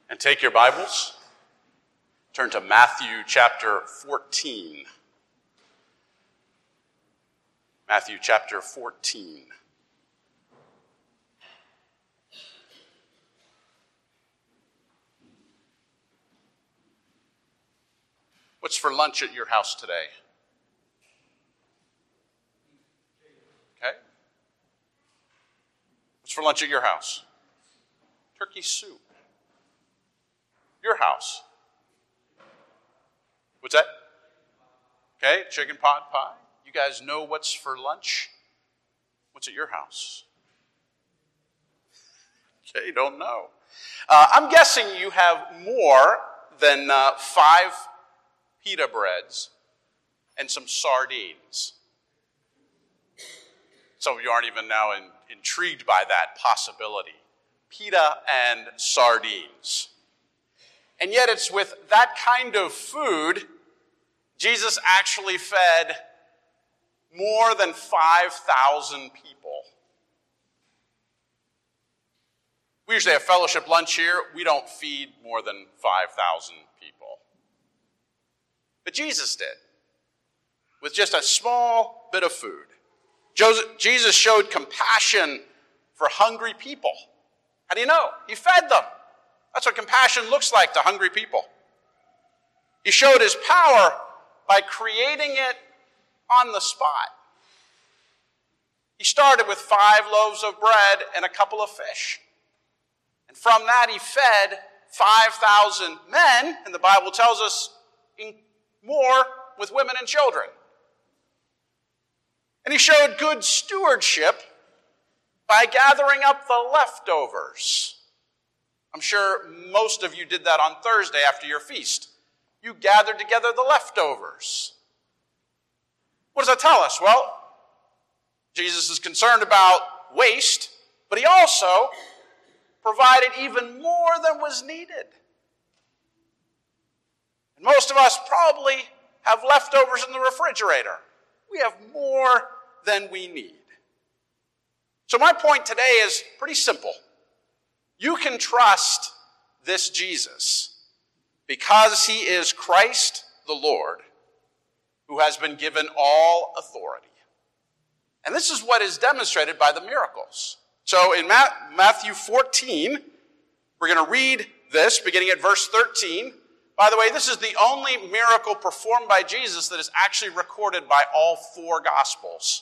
And take your Bibles, turn to Matthew chapter 14. Matthew chapter 14. What's for lunch at your house today? Okay. What's for lunch at your house? Turkey soup. Your house. What's that? Okay, chicken pot pie. You guys know what's for lunch? What's at your house? Okay, you don't know. I'm guessing you have more than 5 pita breads and some sardines. Some of you aren't even now intrigued by that possibility. Pita and sardines. And yet it's with that kind of food, Jesus actually fed more than 5,000 people. We usually have fellowship lunch here. We don't feed more than 5,000 people. But Jesus did, with just a small bit of food. Jesus showed compassion for hungry people. How do you know? He fed them. That's what compassion looks like to hungry people. He showed his power by creating it on the spot. He started with 5 loaves of bread and a couple of fish. And from that he fed 5,000 men, and the Bible tells us more with women and children. And he showed good stewardship by gathering up the leftovers. I'm sure most of you did that on Thursday after your feast. You gathered together the leftovers. What does that tell us? Well, Jesus is concerned about waste, but he also provided even more than was needed. And most of us probably have leftovers in the refrigerator. We have more than we need. So my point today is pretty simple. You can trust this Jesus because he is Christ the Lord, who has been given all authority. And this is what is demonstrated by the miracles. So in Matthew 14, we're going to read this beginning at verse 13. By the way, this is the only miracle performed by Jesus that is actually recorded by all 4 Gospels.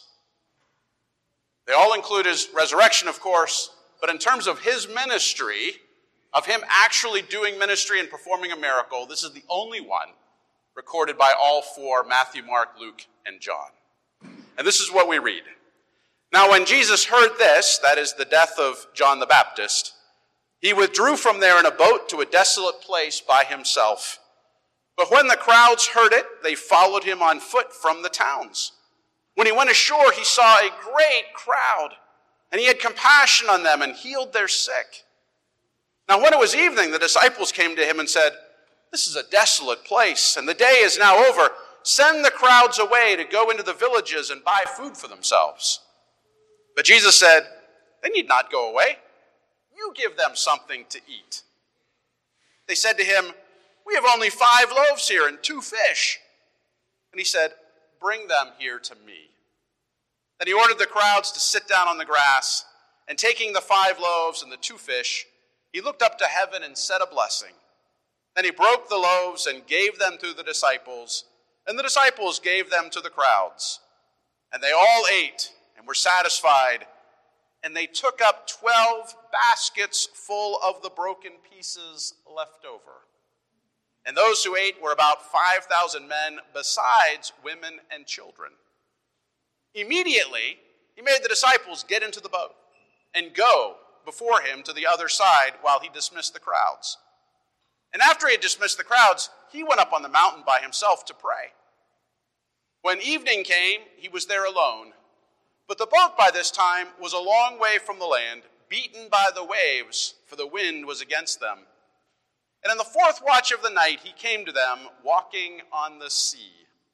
They all include his resurrection, of course, but in terms of his ministry, of him actually doing ministry and performing a miracle, this is the only one recorded by all 4, Matthew, Mark, Luke, and John. And this is what we read. Now when Jesus heard this, that is the death of John the Baptist, he withdrew from there in a boat to a desolate place by himself. But when the crowds heard it, they followed him on foot from the towns. When he went ashore, he saw a great crowd, and he had compassion on them and healed their sick. Now when it was evening, the disciples came to him and said, "This is a desolate place, and the day is now over. Send the crowds away to go into the villages and buy food for themselves." But Jesus said, "They need not go away. You give them something to eat." They said to him, "We have only 5 loaves here and 2 fish." And he said, "Bring them here to me." Then he ordered the crowds to sit down on the grass, and taking the 5 loaves and the 2 fish, he looked up to heaven and said a blessing. Then he broke the loaves and gave them to the disciples, and the disciples gave them to the crowds. And they all ate and were satisfied, and they took up 12 baskets full of the broken pieces left over. And those who ate were about 5,000 men, besides women and children. Immediately, he made the disciples get into the boat and go before him to the other side while he dismissed the crowds. And after he had dismissed the crowds, he went up on the mountain by himself to pray. When evening came, he was there alone. But the boat by this time was a long way from the land, beaten by the waves, for the wind was against them. And in the 4th watch of the night, he came to them, walking on the sea.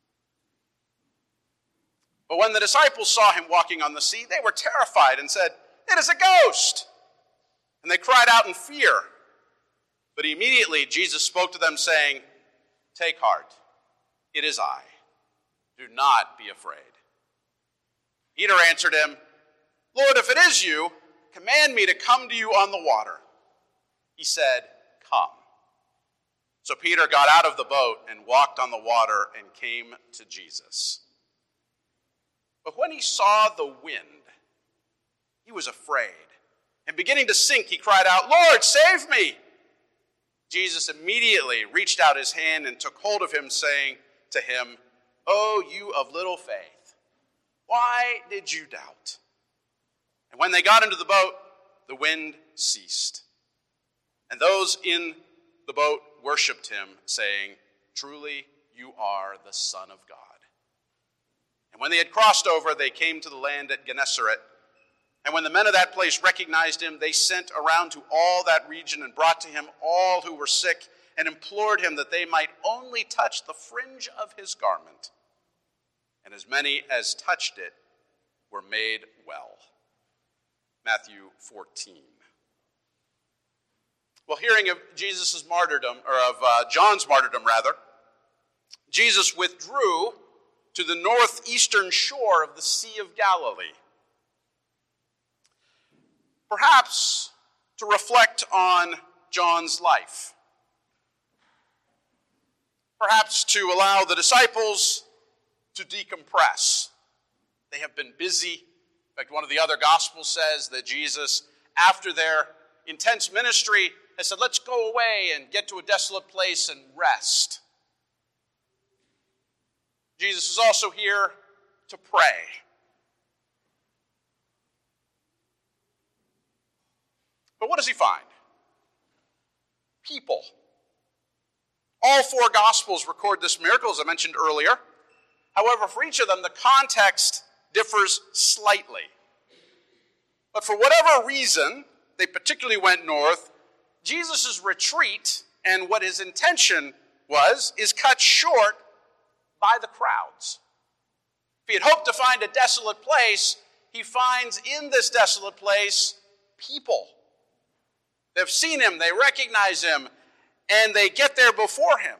But when the disciples saw him walking on the sea, they were terrified and said, "It is a ghost!" And they cried out in fear. But immediately Jesus spoke to them, saying, "Take heart, it is I. Do not be afraid." Peter answered him, "Lord, if it is you, command me to come to you on the water." He said, "Come." So Peter got out of the boat and walked on the water and came to Jesus. But when he saw the wind, he was afraid. And beginning to sink, he cried out, "Lord, save me!" Jesus immediately reached out his hand and took hold of him, saying to him, "O you of little faith, why did you doubt?" And when they got into the boat, the wind ceased. And those in the boat worshipped him, saying, "Truly you are the Son of God." And when they had crossed over, they came to the land at Gennesaret. And when the men of that place recognized him, they sent around to all that region and brought to him all who were sick and implored him that they might only touch the fringe of his garment. And as many as touched it were made well. Matthew 14. Well, hearing of Jesus' martyrdom, or of John's martyrdom rather, Jesus withdrew to the northeastern shore of the Sea of Galilee. Perhaps to reflect on John's life. Perhaps to allow the disciples to decompress. They have been busy. In fact, one of the other Gospels says that Jesus, after their intense ministry, has said, "Let's go away and get to a desolate place and rest." Jesus is also here to pray. But what does he find? People. All four Gospels record this miracle, as I mentioned earlier. However, for each of them, the context differs slightly. But for whatever reason, they particularly went north, Jesus' retreat and what his intention was is cut short by the crowds. If he had hoped to find a desolate place, he finds in this desolate place people. They've seen him, they recognize him, and they get there before him.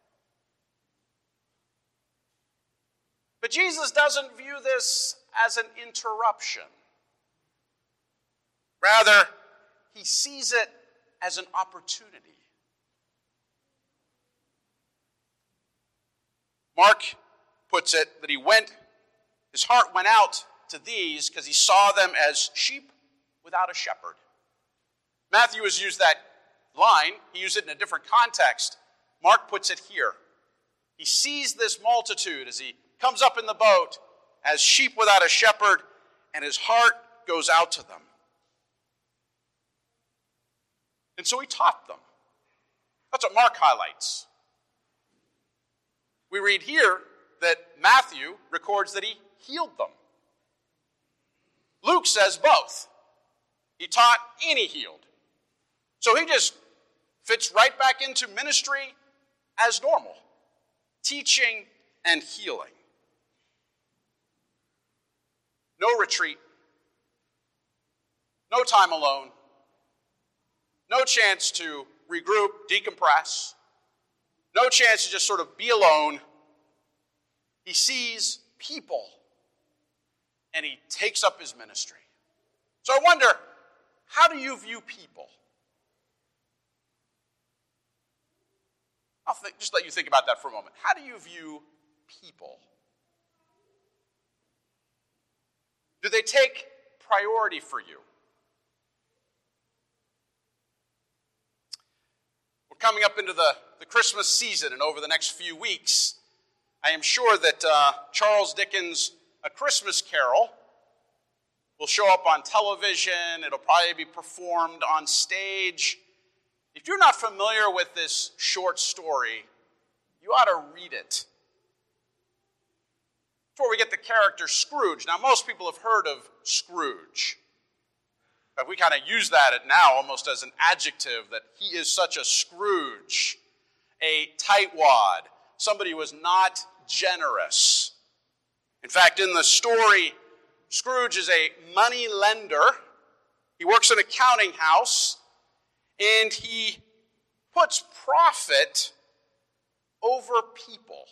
But Jesus doesn't view this as an interruption. Rather, he sees it as an opportunity. Mark puts it that his heart went out to these because he saw them as sheep without a shepherd. Matthew has used that line. He used it in a different context. Mark puts it here. He sees this multitude as he comes up in the boat as sheep without a shepherd, and his heart goes out to them. And so he taught them. That's what Mark highlights. We read here that Matthew records that he healed them. Luke says both. He taught and he healed. So he just fits right back into ministry as normal, teaching and healing. No retreat, no time alone, no chance to regroup, decompress, no chance to just sort of be alone. He sees people and he takes up his ministry. So I wonder, how do you view people? I'll just let you think about that for a moment. How do you view people? Do they take priority for you? We're coming up into the Christmas season, and over the next few weeks, I am sure that Charles Dickens' A Christmas Carol will show up on television. It'll probably be performed on stage. If you're not familiar with this short story, you ought to read it. Before we get the character Scrooge. Now, most people have heard of Scrooge. But we kind of use that now almost as an adjective, that he is such a Scrooge, a tightwad, somebody who was not generous. In fact, in the story, Scrooge is a money lender. He works in an accounting house, and he puts profit over people.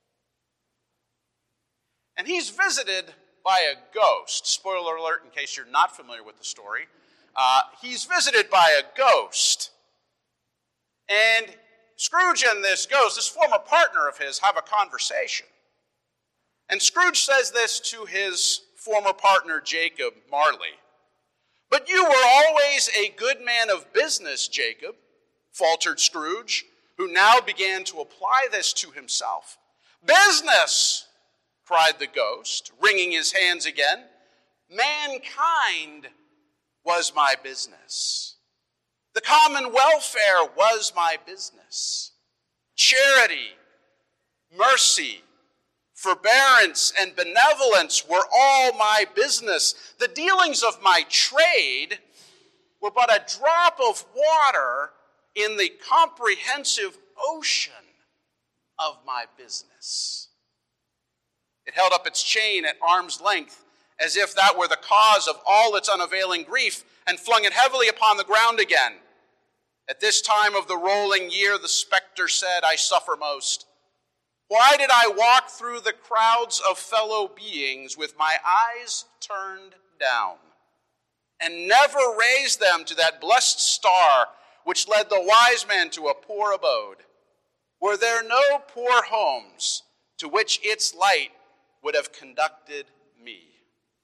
And he's visited by a ghost. Spoiler alert in case you're not familiar with the story. He's visited by a ghost. And Scrooge and this ghost, this former partner of his, have a conversation. And Scrooge says this to his former partner, Jacob Marley. "But you were always a good man of business, Jacob," faltered Scrooge, who now began to apply this to himself. "Business!" cried the ghost, wringing his hands again. "Mankind was my business. The common welfare was my business. Charity, mercy, forbearance, and benevolence were all my business. The dealings of my trade were but a drop of water in the comprehensive ocean of my business." It held up its chain at arm's length, as if that were the cause of all its unavailing grief, and flung it heavily upon the ground again. At this time of the rolling year, the specter said, "I suffer most. Why did I walk through the crowds of fellow beings with my eyes turned down, and never raise them to that blessed star which led the wise man to a poor abode? Were there no poor homes to which its light would have conducted me?"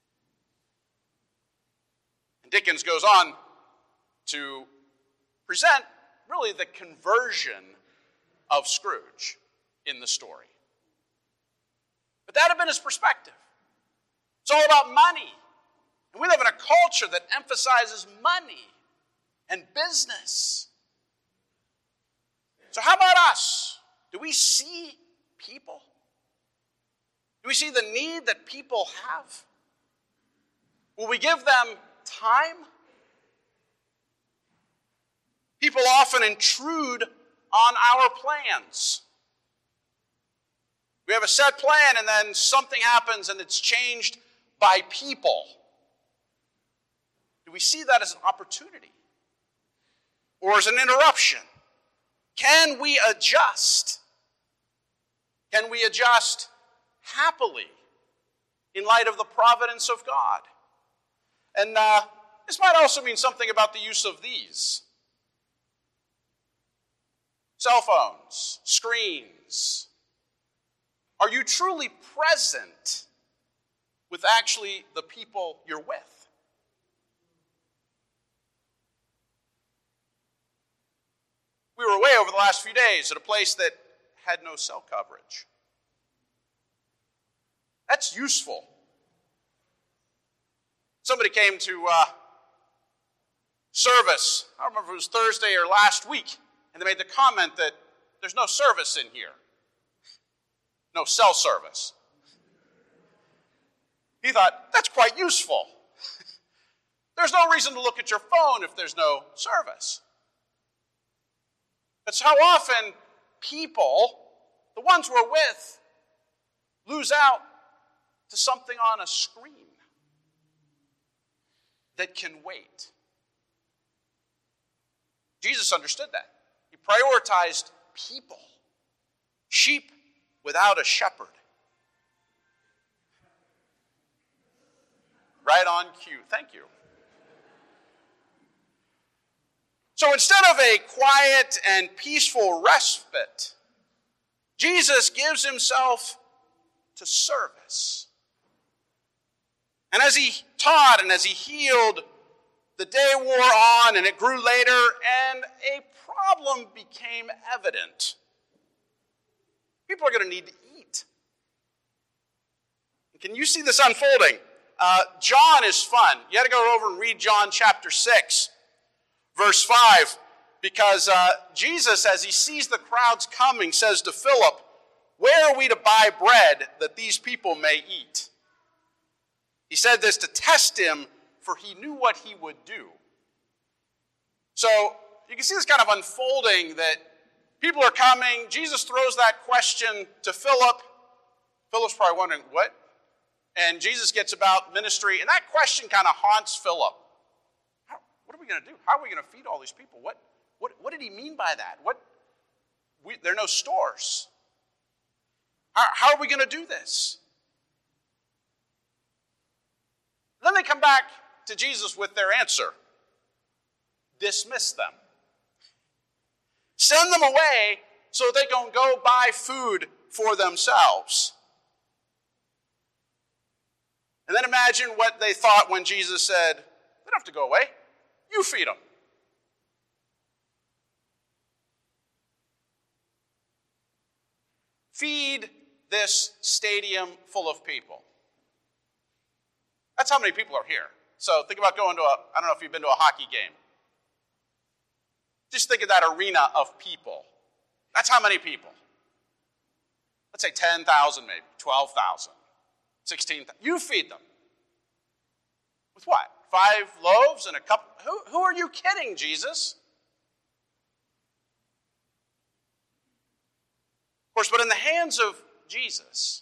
And Dickens goes on to present really the conversion of Scrooge in the story. But that had been his perspective. It's all about money. And we live in a culture that emphasizes money and business. So how about us? Do we see people? Do we see the need that people have? Will we give them time? People often intrude on our plans. We have a set plan and then something happens and it's changed by people. Do we see that as an opportunity or as an interruption? Can we adjust? Can we adjust happily in light of the providence of God? And this might also mean something about the use of these. Cell phones, screens. Are you truly present with actually the people you're with? We were away over the last few days at a place that had no cell coverage. That's useful. Somebody came to service, I don't remember if it was Thursday or last week, and they made the comment that there's no service in here. No cell service. He thought, that's quite useful. There's no reason to look at your phone if there's no service. That's how often people, the ones we're with, lose out to something on a screen that can wait. Jesus understood that. He prioritized people, sheep without a shepherd. Right on cue. Thank you. So instead of a quiet and peaceful respite, Jesus gives himself to service. And as he taught and as he healed, the day wore on and it grew later, and a problem became evident. People are going to need to eat. Can you see this unfolding? John is fun. You got to go over and read John chapter 6, verse 5, because Jesus, as he sees the crowds coming, says to Philip, "Where are we to buy bread that these people may eat?" He said this to test him, for he knew what he would do. So you can see this kind of unfolding that people are coming. Jesus throws that question to Philip. Philip's probably wondering, what? And Jesus gets about ministry, and that question kind of haunts Philip. What are we going to do? How are we going to feed all these people? What What did he mean by that? There are no stores. How are we going to do this? Then they come back to Jesus with their answer. Dismiss them. Send them away so they can go buy food for themselves. And then imagine what they thought when Jesus said, they don't have to go away. You feed them. Feed this stadium full of people. That's how many people are here. So think about going to I don't know if you've been to a hockey game. Just think of that arena of people. That's how many people. Let's say 10,000 maybe, 12,000, 16,000. You feed them. With what? 5 loaves and a cup? Who are you kidding, Jesus? Of course, but in the hands of Jesus,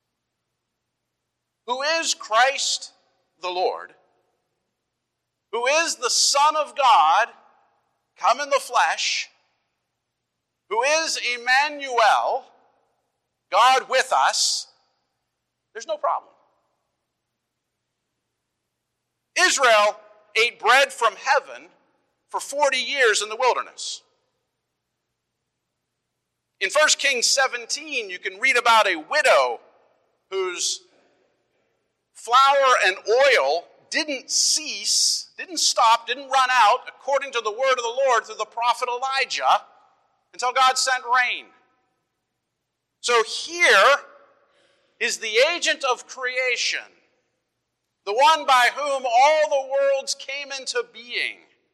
who is Christ the Lord, who is the Son of God, come in the flesh, who is Emmanuel, God with us, there's no problem. Israel ate bread from heaven for 40 years in the wilderness. In 1 Kings 17, you can read about a widow whose flour and oil didn't cease, didn't stop, didn't run out, according to the word of the Lord through the prophet Elijah, until God sent rain. So here is the agent of creation, the one by whom all the worlds came into being.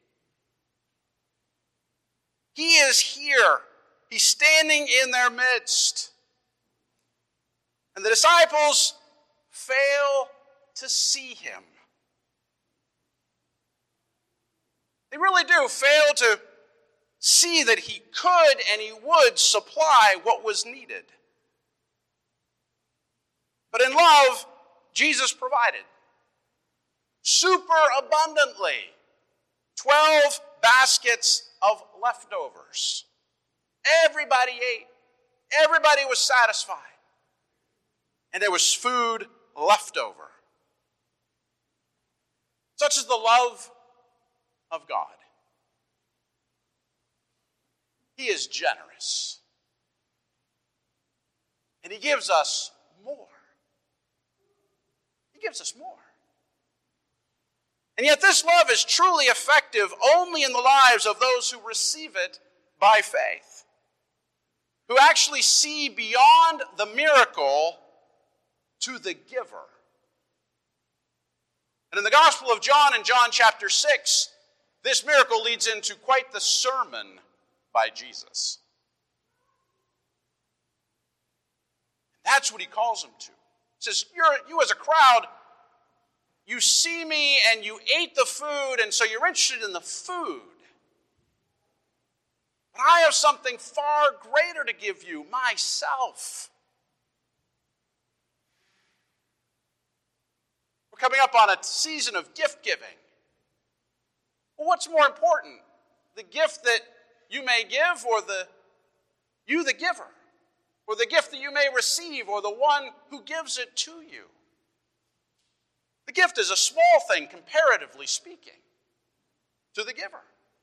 He is here. He's standing in their midst. And the disciples fail to see him. They really do fail to see that he could and he would supply what was needed. But in love, Jesus provided super abundantly 12 baskets of leftovers. Everybody ate. Everybody was satisfied. And there was food left over. Such is the love of God. He is generous. And he gives us more. He gives us more. And yet this love is truly effective only in the lives of those who receive it by faith, who actually see beyond the miracle to the giver. And in the Gospel of John, in John chapter 6, this miracle leads into quite the sermon by Jesus. That's what he calls them to. He says, you as a crowd, you see me and you ate the food, and so you're interested in the food. But I have something far greater to give you, myself. We're coming up on a season of gift giving. Well, what's more important? The gift that you may give, or you the giver? Or the gift that you may receive, or the one who gives it to you? The gift is a small thing, comparatively speaking, to the giver.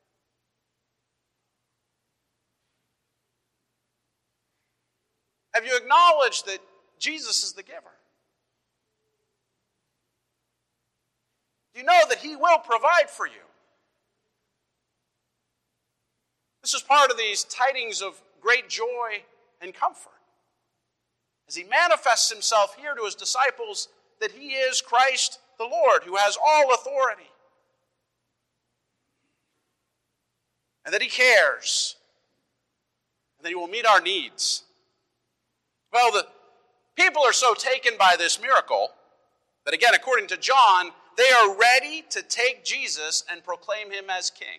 Have you acknowledged that Jesus is the giver? Do you know that he will provide for you? This is part of these tidings of great joy and comfort, as he manifests himself here to his disciples that he is Christ the Lord, who has all authority, and that he cares, and that he will meet our needs. Well, the people are so taken by this miracle that, again, according to John, they are ready to take Jesus and proclaim him as king.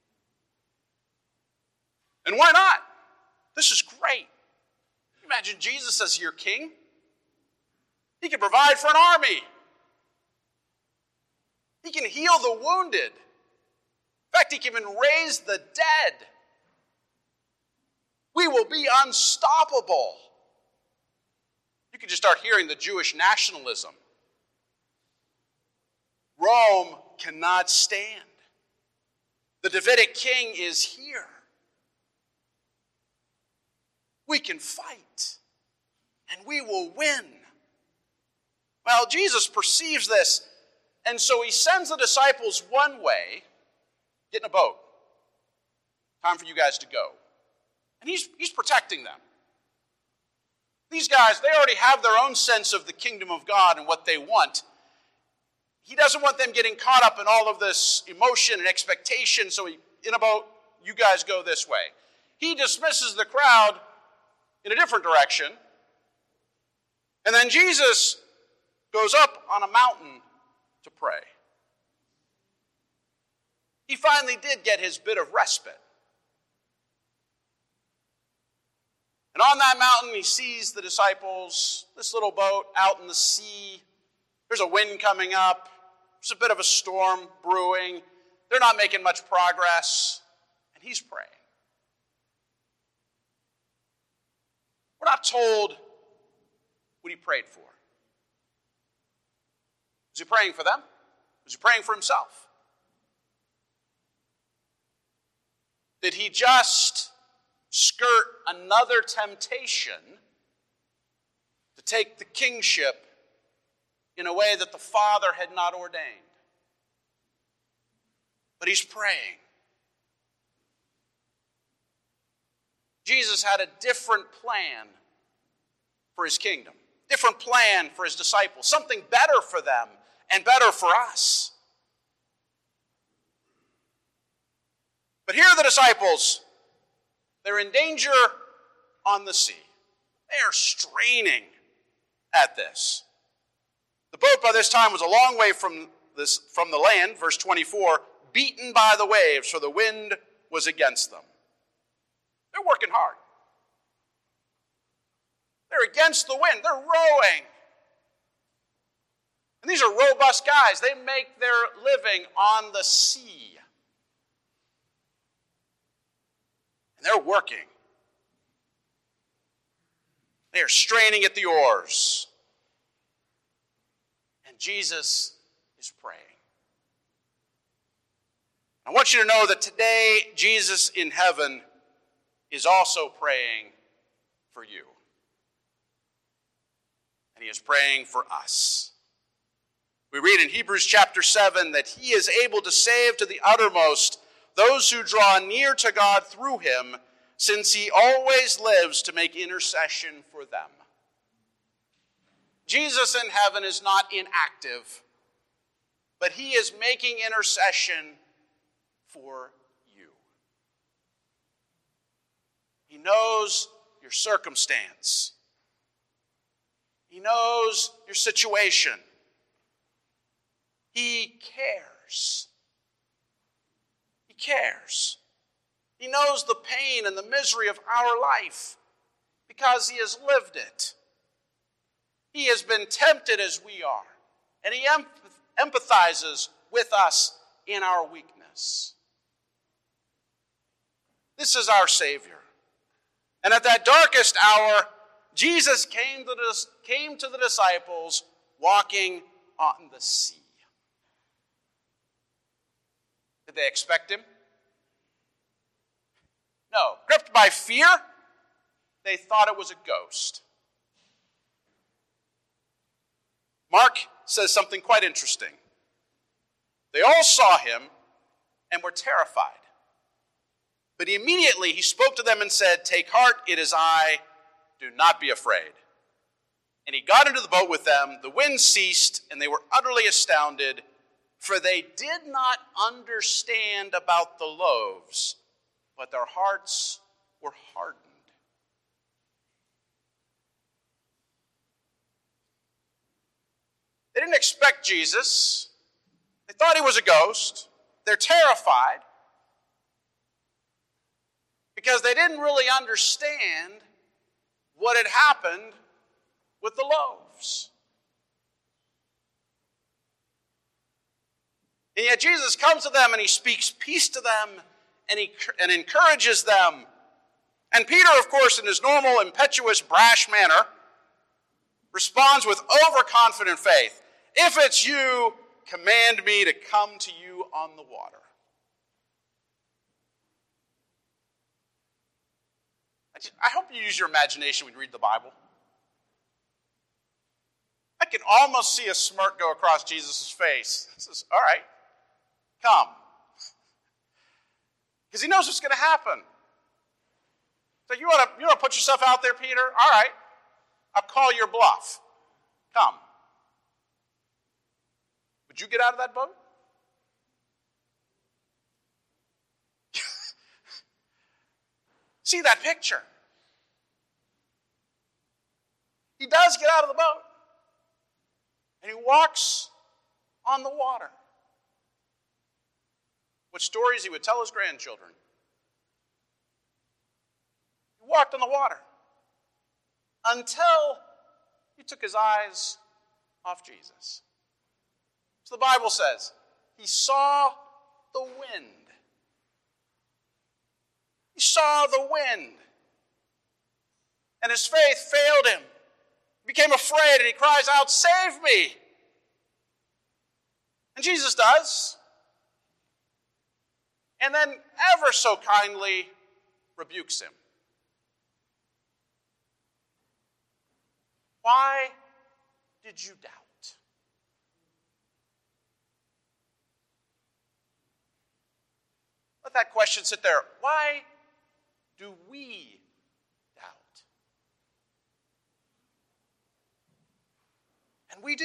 And why not? This is great. Imagine Jesus as your king. He can provide for an army. He can heal the wounded. In fact, he can even raise the dead. We will be unstoppable. You can just start hearing the Jewish nationalism. Rome cannot stand. The Davidic king is here. We can fight, and we will win. Well, Jesus perceives this, and so he sends the disciples one way. Get in a boat. Time for you guys to go. And he's protecting them. These guys, they already have their own sense of the kingdom of God and what they want. He doesn't want them getting caught up in all of this emotion and expectation, so in a boat, you guys go this way. He dismisses the crowd in a different direction, and then Jesus goes up on a mountain to pray. He finally did get his bit of respite. And on that mountain, he sees the disciples, this little boat out in the sea. There's a wind coming up. There's a bit of a storm brewing. They're not making much progress. And he's praying. We're not told what he prayed for. Was he praying for them? Was he praying for himself? Did he just skirt another temptation to take the kingship in a way that the Father had not ordained? But he's praying. Jesus had a different plan for his kingdom, different plan for his disciples, something better for them and better for us. But here are the disciples. They're in danger on the sea. They are straining at this. The boat by this time was a long way from the land, verse 24, beaten by the waves, for the wind was against them. They're working hard. They're against the wind. They're rowing. And these are robust guys. They make their living on the sea. And they're working. They are straining at the oars. And Jesus is praying. I want you to know that today, Jesus in heaven is also praying for you. And he is praying for us. We read in Hebrews chapter 7 that he is able to save to the uttermost those who draw near to God through him, since he always lives to make intercession for them. Jesus in heaven is not inactive, but he is making intercession for you. He knows your circumstance. He knows your situation. He cares. He cares. He knows the pain and the misery of our life because he has lived it. He has been tempted as we are, and he empathizes with us in our weakness. This is our Savior. And at that darkest hour, Jesus came to the disciples walking on the sea. Did they expect him? No. Gripped by fear, they thought it was a ghost. Mark says something quite interesting. They all saw him and were terrified. But immediately he spoke to them and said, "Take heart, it is I, do not be afraid." And he got into the boat with them. The wind ceased, and they were utterly astounded, for they did not understand about the loaves, but their hearts were hardened. They didn't expect Jesus. They thought he was a ghost. They're terrified because they didn't really understand what had happened with the loaves. And yet Jesus comes to them and he speaks peace to them and he encourages them. And Peter, of course, in his normal impetuous, brash manner, responds with overconfident faith. If it's you, command me to come to you on the water. I hope you use your imagination when you read the Bible. I can almost see a smirk go across Jesus' face. He says, all right, come. Because he knows what's going to happen. So you want to put yourself out there, Peter? All right, I'll call your bluff. Come. Would you get out of that boat? See that picture? He does get out of the boat. And he walks on the water. What stories he would tell his grandchildren. He walked on the water until he took his eyes off Jesus. So the Bible says, he saw the wind. He saw the wind. And his faith failed him. He became afraid and he cries out, save me. And Jesus does. And then ever so kindly rebukes him. Why did you doubt? Let that question sit there. Why do we doubt? And we do.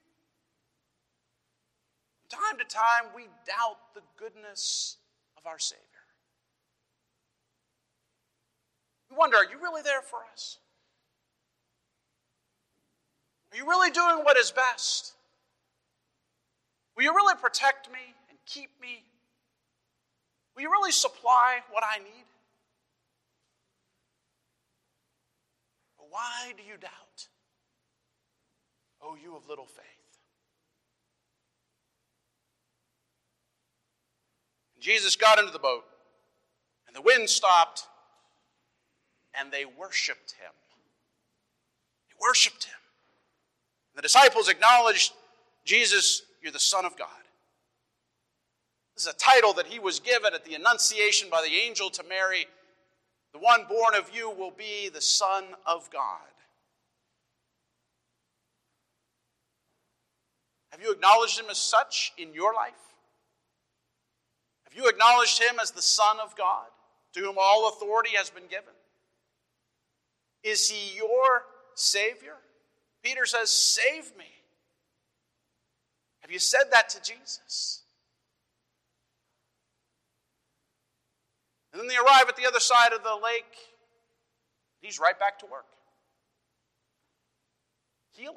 From time to time, we doubt the goodness of our Savior. We wonder, are you really there for us? Are you really doing what is best? Will you really protect me and keep me? Will you really supply what I need? But why do you doubt? Oh, you of little faith. And Jesus got into the boat, and the wind stopped, and they worshiped him. They worshiped him. The disciples acknowledged, Jesus, you're the Son of God. This is a title that he was given at the Annunciation by the angel to Mary. The one born of you will be the Son of God. Have you acknowledged him as such in your life? Have you acknowledged him as the Son of God, to whom all authority has been given? Is he your Savior? Peter says, save me. Have you said that to Jesus? And then they arrive at the other side of the lake. He's right back to work. Healing.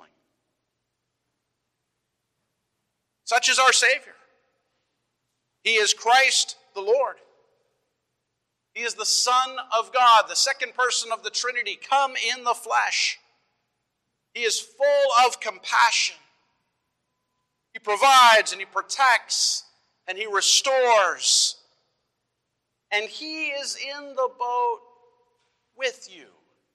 Such is our Savior. He is Christ the Lord. He is the Son of God, the second person of the Trinity, come in the flesh. He is full of compassion. He provides and he protects and he restores. And he is in the boat with you.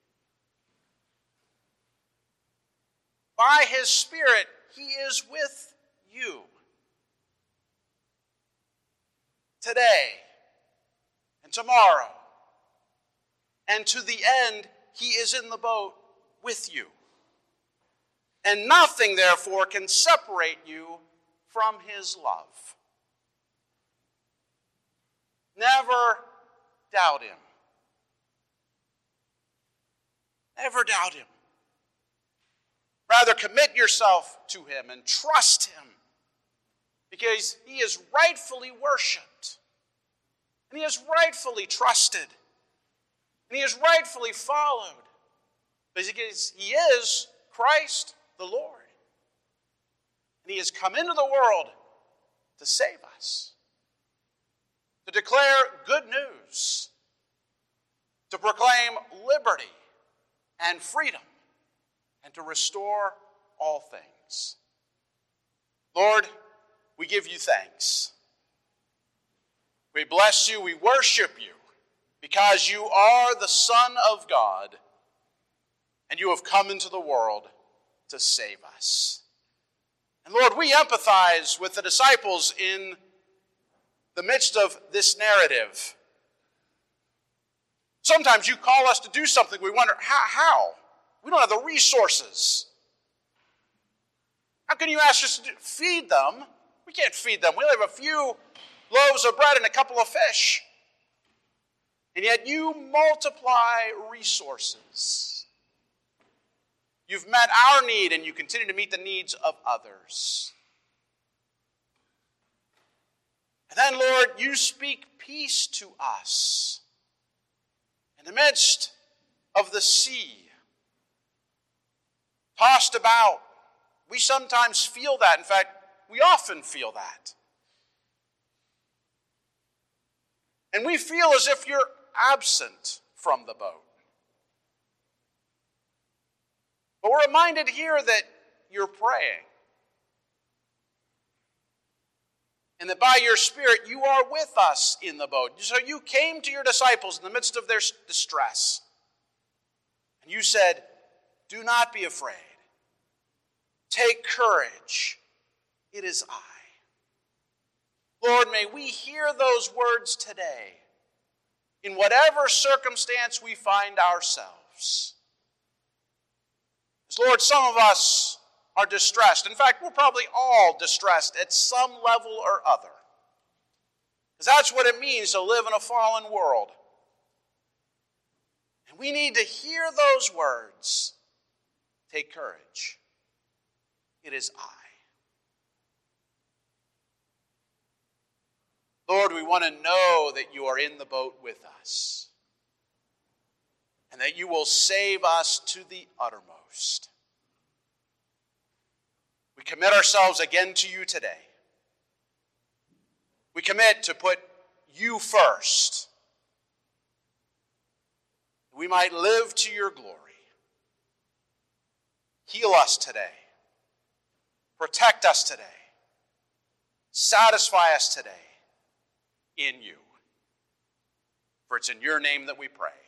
By his Spirit, he is with you. Today and tomorrow and to the end, he is in the boat with you. And nothing, therefore, can separate you from his love. Never doubt him. Never doubt him. Rather, commit yourself to him and trust him, because he is rightfully worshipped, and he is rightfully trusted, and he is rightfully followed, because he is Christ the Lord. And he has come into the world to save us, to declare good news, to proclaim liberty and freedom, and to restore all things. Lord, we give you thanks. We bless you, we worship you, because you are the Son of God, and you have come into the world to save us. And Lord, we empathize with the disciples in the midst of this narrative. Sometimes you call us to do something, we wonder, how? We don't have the resources. How can you ask us to feed them? We can't feed them. We only have a few loaves of bread and a couple of fish. And yet you multiply resources. You've met our need and you continue to meet the needs of others. And then, Lord, you speak peace to us in the midst of the sea, tossed about. We sometimes feel that. In fact, we often feel that. And we feel as if you're absent from the boat. But we're reminded here that you're praying. And that by your Spirit you are with us in the boat. So you came to your disciples in the midst of their distress. And you said, do not be afraid. Take courage. It is I. Lord, may we hear those words today in whatever circumstance we find ourselves. As Lord, some of us are distressed. In fact, we're probably all distressed at some level or other. Because that's what it means to live in a fallen world. And we need to hear those words. Take courage. It is I. Lord, we want to know that you are in the boat with us. And that you will save us to the uttermost. We commit ourselves again to you today. We commit to put you first. We might live to your glory. Heal us today. Protect us today. Satisfy us today in you. For it's in your name that we pray.